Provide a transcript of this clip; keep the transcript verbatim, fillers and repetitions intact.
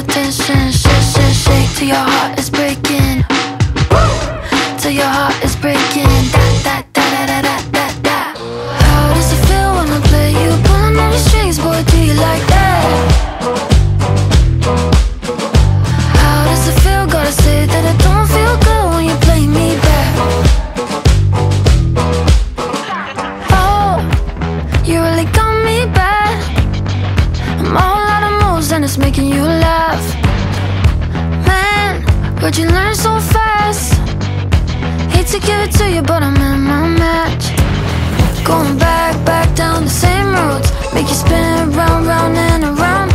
attention. Shake, shake, shake till your heart is breaking. Till your heart is breaking. Da, da, da, da, da, da, da. How does it feel when I play you? Pulling on your strings, boy, do you like that? How does it feel? Gotta say that I don't feel good when you play me back. Oh, you really got me bad. I'm all out of moves and it's making you laugh. Man, where'd you learn so fast? Hate to give it to you, but I'm in my match. Going back, back down the same roads, make you spin round, round and around.